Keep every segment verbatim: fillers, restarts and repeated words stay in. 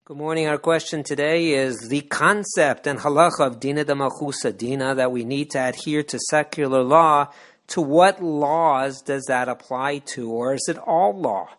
Good morning. Our question today is the concept and halacha of dina de malchusa dina, that we need to adhere to secular law. To what laws does that apply to, or is it all law?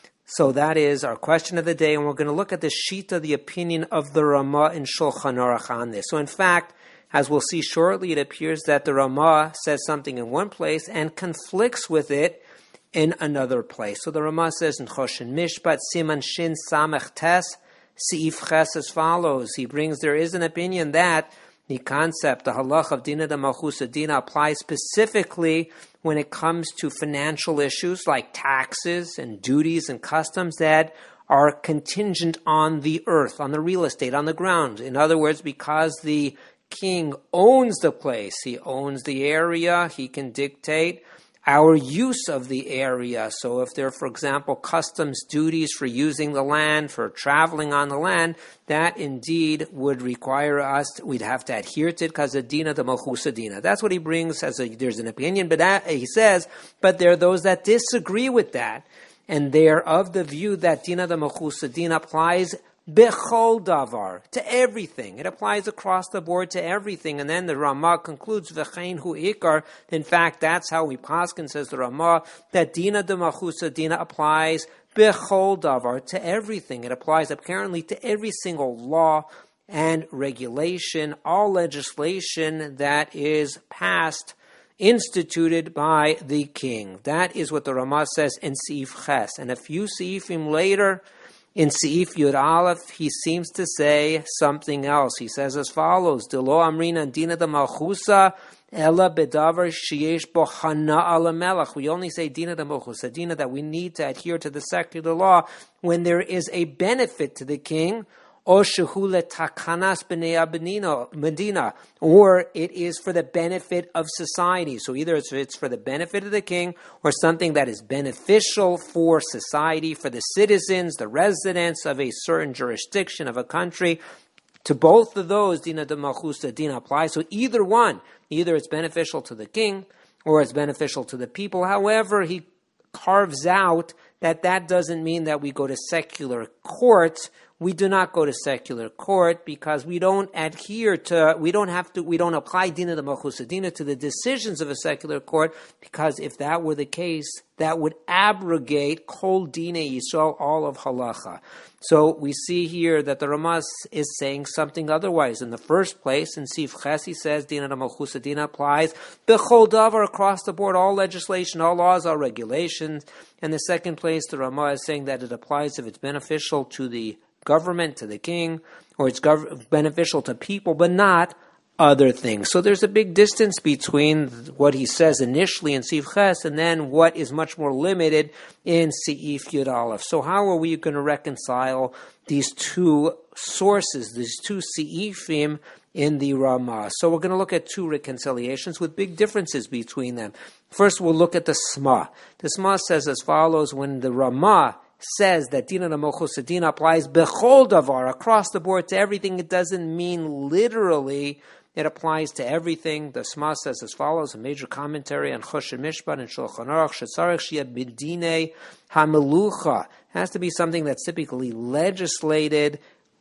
So that is our question of the day, and we're going to look at the shita, the opinion of the Ramah in Shulchan Aruch on this. So in fact, as we'll see shortly, it appears that the Ramah says something in one place and conflicts with it in another place. So the Ramah says in Choshen Mishpat, Siman Shin Samech Tes, Seif Ches as follows. He brings, there is an opinion that the concept, the halach of dina de malchusa dina, applies specifically when it comes to financial issues like taxes and duties and customs that are contingent on the earth, on the real estate, on the ground. In other words, because the king owns the place, he owns the area, he can dictate our use of the area. So if there are, for example, customs duties for using the land, for traveling on the land, that indeed would require us, we'd have to adhere to it because of dina de malchusa dina. That's what he brings as a, there's an opinion, but that, he says, but there are those that disagree with that, and they're of the view that dina de malchusa dina applies Bechol davar, to everything. It applies across the board to everything. And then the Ramah concludes, V'chein hu ikar. In fact, that's how we paskin, says the Ramah, that dina de malchusa dina applies Bechol davar, to everything. It applies apparently to every single law and regulation, all legislation that is passed, instituted by the king. That is what the Ramah says in Seif Ches. And a few Seifim later, in Seif Yud Aleph, he seems to say something else. He says as follows, Delo amrina dina de malchusa ela bedavar sheyesh bo hana ala melech. We only say dina de malchusa dina, that we need to adhere to the secular law when there is a benefit to the king, or shehule takanas b'nei medina, or it is for the benefit of society. So either it's, it's for the benefit of the king, or something that is beneficial for society, for the citizens, the residents of a certain jurisdiction of a country. To both of those, dina de malchusa dina applies. So either one, either it's beneficial to the king, or it's beneficial to the people. However, he carves out that that doesn't mean that we go to secular courts. We do not go to secular court because we don't adhere to, we don't have to, we don't apply dina de malchusa dina to the decisions of a secular court, because if that were the case, that would abrogate kol dina Yisrael, all of halacha. So we see here that the Ramah is saying something otherwise. In the first place, in Seif Ches, he says dina de malchusa dina applies bechol davar, across the board, all legislation, all laws, all regulations. And the second place, the Ramah is saying that it applies if it's beneficial to the government, to the king, or it's gov- beneficial to people, but not other things. So there's a big distance between what he says initially in Seif Ches and then what is much more limited in Seif Yud Aleph. So how are we going to reconcile these two sources, these two Seifim in the Ramah? So we're going to look at two reconciliations with big differences between them. First, we'll look at the Sma. The Sma says as follows: when the Ramah says that dina de malchusa dina applies bechol davar, across the board to everything, it doesn't mean literally it applies to everything. The Sma says as follows, a major commentary on Choshen Mishpat and Shulchan Aruch, shetzarech sheyeh b'dinei hamelucha, has to be something that's typically legislated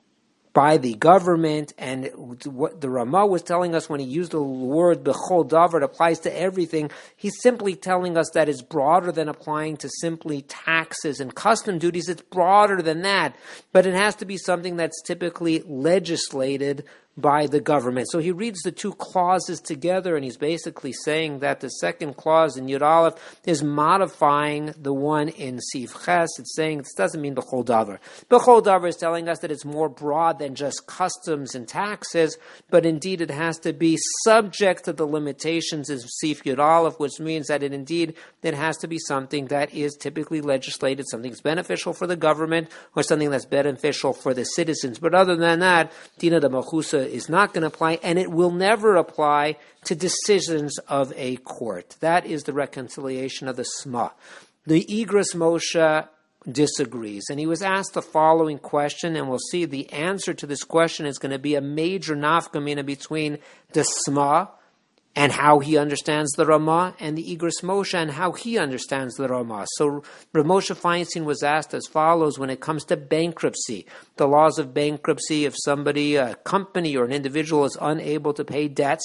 by the government. And what the Ramah was telling us when he used the word bechol davar, it applies to everything. He's simply telling us that it's broader than applying to simply taxes and custom duties. It's broader than that, but it has to be something that's typically legislated by the government. So he reads the two clauses together, and he's basically saying that the second clause in Yud Aleph is modifying the one in Seif Ches. It's saying this doesn't mean bechol davar. Bechol davar is telling us that it's more broad than just customs and taxes, but indeed it has to be subject to the limitations of Seif Yud Aleph, which means that it indeed it has to be something that is typically legislated, something that's beneficial for the government, or something that's beneficial for the citizens. But other than that, dina de malchusa is not going to apply, and it will never apply to decisions of a court. That is the reconciliation of the Sma. The Igros Moshe disagrees, and he was asked the following question, and we'll see the answer to this question is going to be a major nafka mina between the Sma and how he understands the Ramah, and the Igros Moshe and how he understands the Ramah. So Rav Moshe Feinstein was asked as follows when it comes to bankruptcy. The laws of bankruptcy, if somebody, a company or an individual is unable to pay debts,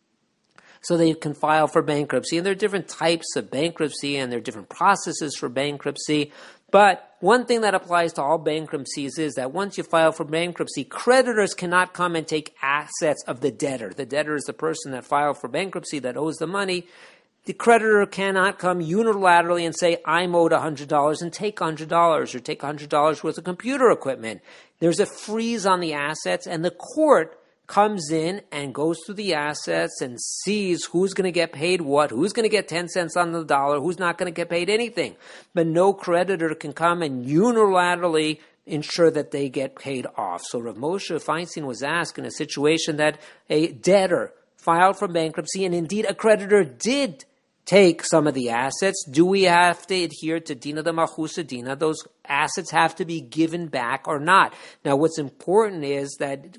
so they can file for bankruptcy. And there are different types of bankruptcy, and there are different processes for bankruptcy. But one thing that applies to all bankruptcies is that once you file for bankruptcy, creditors cannot come and take assets of the debtor. The debtor is the person that filed for bankruptcy that owes the money. The creditor cannot come unilaterally and say, I'm owed one hundred dollars and take one hundred dollars or take one hundred dollars worth of computer equipment. There's a freeze on the assets, and the court comes in and goes through the assets and sees who's going to get paid what, who's going to get ten cents on the dollar, who's not going to get paid anything. But no creditor can come and unilaterally ensure that they get paid off. So Rav Moshe Feinstein was asked in a situation that a debtor filed for bankruptcy, and indeed a creditor did take some of the assets. Do we have to adhere to Dina de Malchusa Dina? Those assets have to be given back or not? Now, what's important is that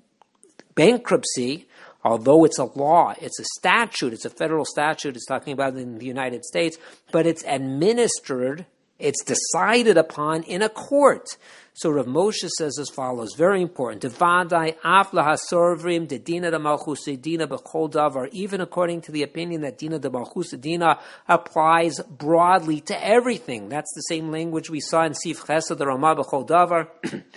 bankruptcy, although it's a law, it's a statute, it's a federal statute, it's talking about in the United States, but it's administered, it's decided upon in a court. So Rav Moshe says as follows, very important, Devadai af lahasorvrim de Dina de Malchusa Dina b'chol davar, even according to the opinion that Dina de Malchusa Dina applies broadly to everything. That's the same language we saw in Sif Chesed the Ramah b'chol davar.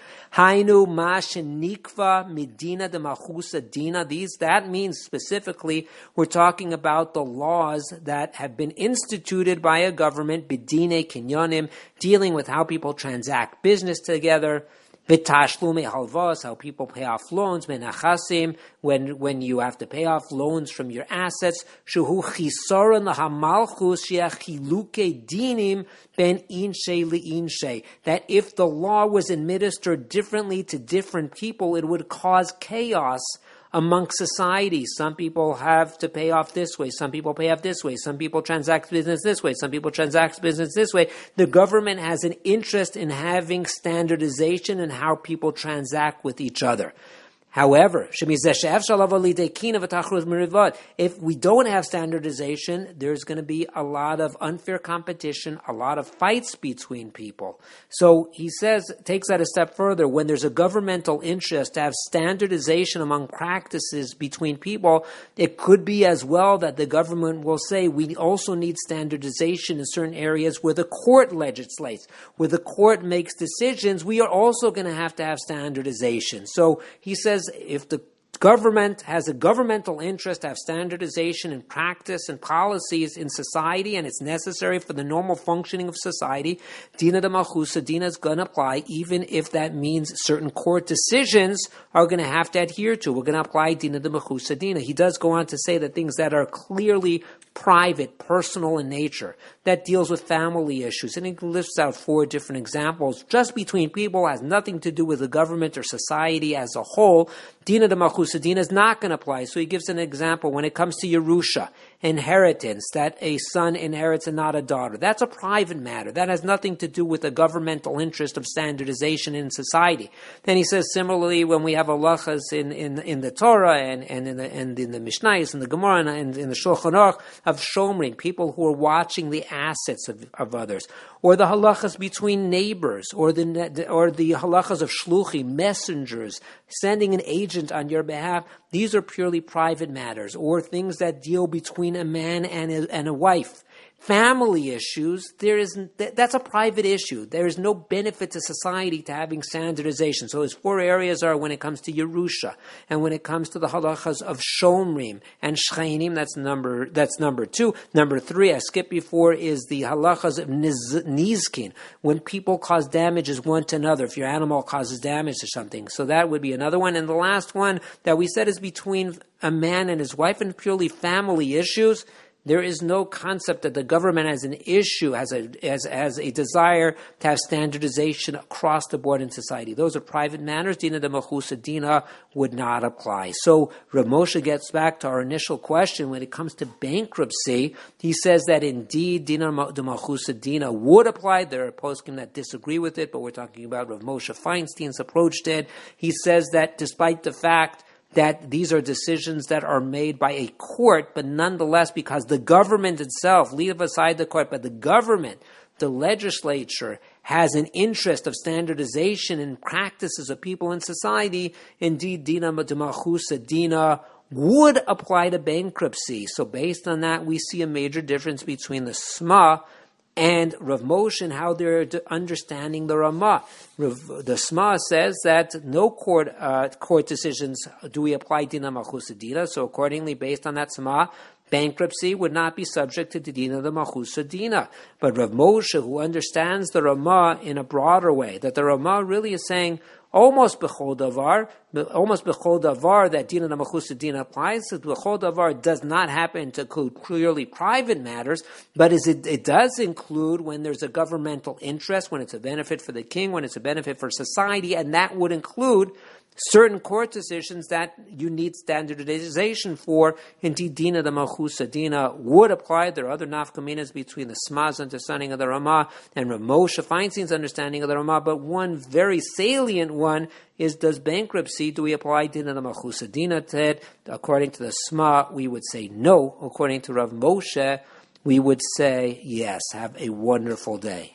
Hainu ma shenikva midina de Malchusa Dina. These, that means specifically we're talking about the laws that have been instituted by a government, bidine kinyonim, dealing with how people transact business together, b'tashlume halvos, how people pay off loans, menachasim, when when you have to pay off loans from your assets, shuhu chisaron lahamalchus sheachiluke dinim ben inshe liinshe, that if the law was administered differently to different people, it would cause chaos amongst society. Some people have to pay off this way, some people pay off this way, some people transact business this way, some people transact business this way. The government has an interest in having standardization in how people transact with each other. However, if we don't have standardization, there's going to be a lot of unfair competition, a lot of fights between people. So he says, takes that a step further, when there's a governmental interest to have standardization among practices between people, it could be as well that the government will say, we also need standardization in certain areas where the court legislates, where the court makes decisions, we are also going to have to have standardization. So he says, if the government has a governmental interest to have standardization in practice and policies in society, and it's necessary for the normal functioning of society, Dina de Malchusa Dina is going to apply, even if that means certain court decisions are going to have to adhere to. We're going to apply Dina de Malchusa Dina. He does go on to say that things that are clearly private, personal in nature, that deals with family issues, and he lists out four different examples, just between people, has nothing to do with the government or society as a whole. Dina de Malchusa Dina is not going to apply. So he gives an example when it comes to Yerusha, inheritance, that a son inherits and not a daughter. That's a private matter. That has nothing to do with the governmental interest of standardization in society. Then he says, similarly, when we have halachas in, in, in the Torah and, and in the and in the Mishnayos and the Gemara and in the Shulchan Aruch of shomrim, people who are watching the assets of, of others, or the halachas between neighbors, or the or the halachas of shluchi, messengers, sending an agent on your behalf. These are purely private matters, or things that deal between a man and a, and a wife. Family issues, there is that's a private issue. There is no benefit to society to having standardization. So his four areas are when it comes to Yerusha, and when it comes to the halachas of Shomrim and Shchainim, that's number that's number two. Number three, I skipped before, is the halachas of niz, Nizkin, when people cause damages one to another, if your animal causes damage to something. So that would be another one. And the last one that we said is between a man and his wife, and purely family issues. There is no concept that the government has an issue, has a as as a desire to have standardization across the board in society. Those are private matters. Dina de Malchusa Dina would not apply. So Rav Moshe gets back to our initial question when it comes to bankruptcy. He says that indeed Dina de Malchusa Dina would apply. There are poskim that disagree with it, but we're talking about Rav Moshe Feinstein's approach to it. He says that despite the fact that these are decisions that are made by a court, but nonetheless, because the government itself, leave aside the court, but the government, the legislature, has an interest of standardization in practices of people in society, indeed, dina d'malchusa dina would apply to bankruptcy. So based on that, we see a major difference between the Sma and Rav Moshe and how they're understanding the Ramah. Rav, the Sma says that no court uh, court decisions do we apply dina malchusa dina. So accordingly, based on that Sma, bankruptcy would not be subject to the dina de malchusa dina. But Rav Moshe, who understands the Ramah in a broader way, that the Ramah really is saying almost bechol davar, almost bechol davar that dina de malchusa dina applies. So bechol davar does not happen to include clearly private matters, but is it, it does include when there's a governmental interest, when it's a benefit for the king, when it's a benefit for society, and that would include certain court decisions that you need standardization for. Indeed, dina de malchusa dina would apply. There are other nafkaminas between the Sma's understanding of the Ramah and Rav Moshe Feinstein's understanding of the Ramah, but one very salient one is, does bankruptcy, do we apply dina de malchusa dina to it? According to the Sma, we would say no. According to Rav Moshe, we would say yes. Have a wonderful day.